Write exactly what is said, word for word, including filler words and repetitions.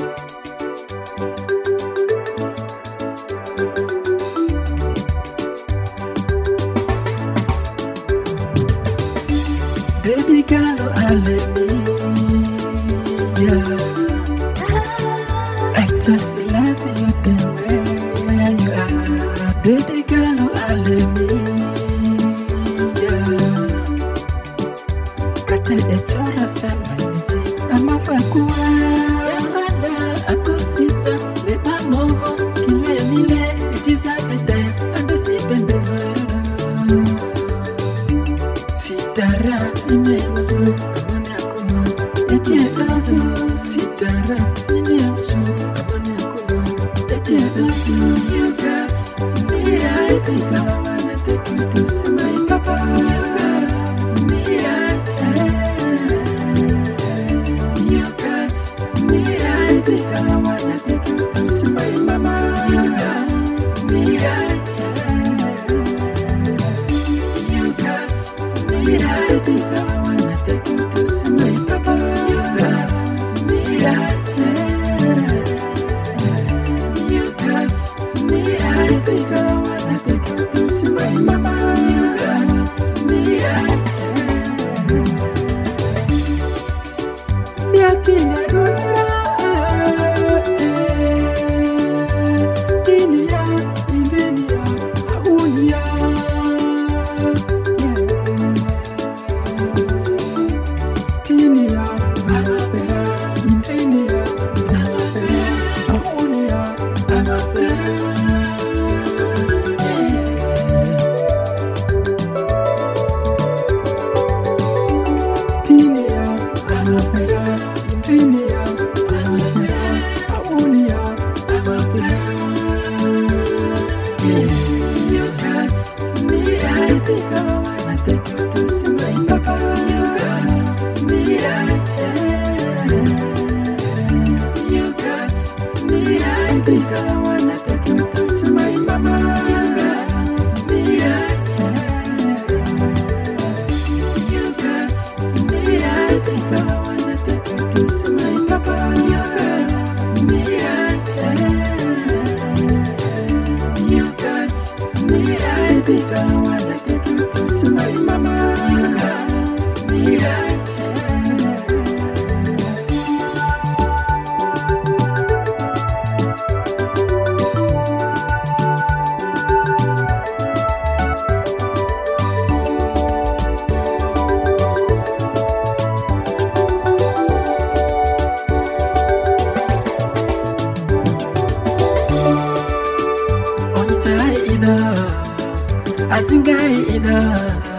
Baby girl, I love me, yeah. I just love you the way you are. Baby girl, I love me, yeah. Kata de chora sanaliti, ama fakua. Sambala akusisa, leba novo, kile mile, itiza bete, ando tipende zara. Sitara, imemuzo, amone akuno, eti edazo. Sitara, imemuzo, amone akuno, eti edazo. You got me, I think I wanna take you to see my papa. You got me, I You got me, I think I wanna take you to see my mama. You got me, I You got me, I think I wanna take you to see my papa. You got me, I You got me, I think I wanna take you to see my mama. You got me, I Azingai ina